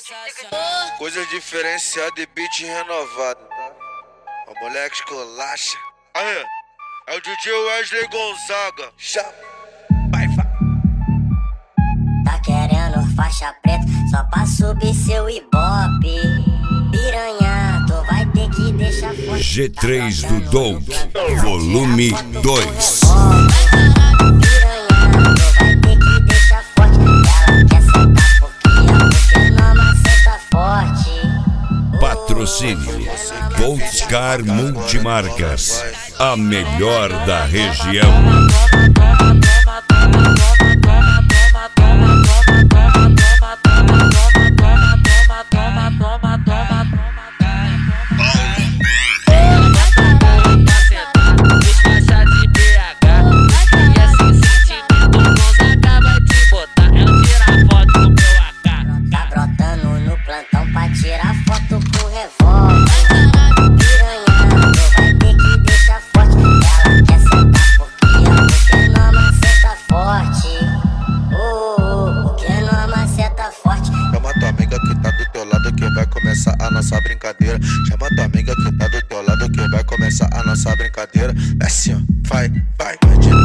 Coisa diferenciada e beat renovado, tá? O moleque esculacha. Aí, é o DJ Wesley Gonzaga. Chama. Vai. Tá querendo faixa preta só pra subir seu ibope. Piranha, tu vai ter que deixar forte. G3 do Doug, volume 2. Patrocínio Voltscar Multimarcas, a melhor da região. Começar a nossa brincadeira. Chama tua amiga que tá do teu lado que vai começar a nossa brincadeira. É assim, ó, vai.